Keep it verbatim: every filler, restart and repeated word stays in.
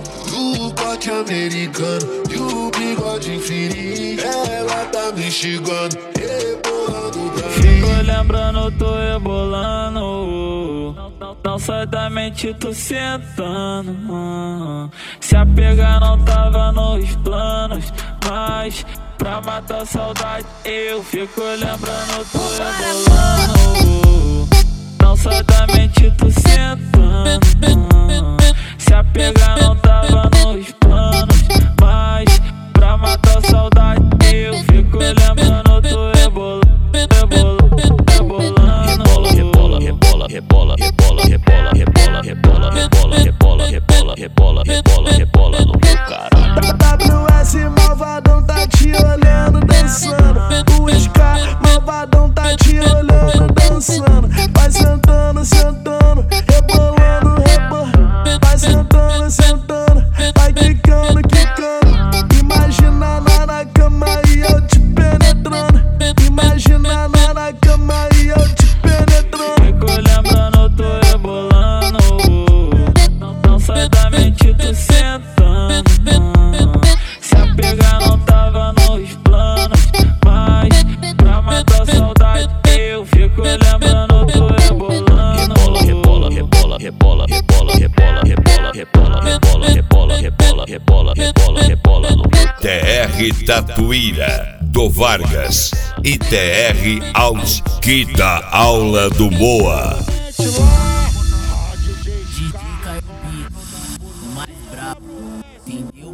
do corte americano e o bigode fininho. Ela tá me xingando, rebolando pra mim. Fico lembrando, tô rebolando. Não sai da mente, tô sentando. Se apegar não tava nos planos, mas pra matar a saudade eu fico lembrando, tô rebolando. Não sai da mente, tô sentando. Se apegar não tava nos planos, mas pra matar a saudade eu fico lembrando, tô rebolando, rebolando, rebolando. Rebola, rebola, rebola, rebola, rebola, rebola, rebola, rebola, rebola, rebola, rebola, rebola no meu caralho. W S malvadão tá te olhando dançando. O S K malvadão tá te olhando dançando. Vai sentando, sentando, rebolando, rebolando. Vai sentando, sentando, vai quicando, quicando. Imagina lá na cama e eu te penetrando. Imagina lá na cama e eu te penetrando. Fico lembrando, tô rebolando. Não sai da mente, tô sentando. Se apegar não tava nos planos, mas pra matar a saudade eu fico lembrando, tô rebolando. Rebola, rebola, rebola, rebola, rebola, rebola, rebola, rebola, rebola, rebola, rebola, rebola, rebola no meu T R Tatuíra do Vargas e T R House que dá aula do Moa.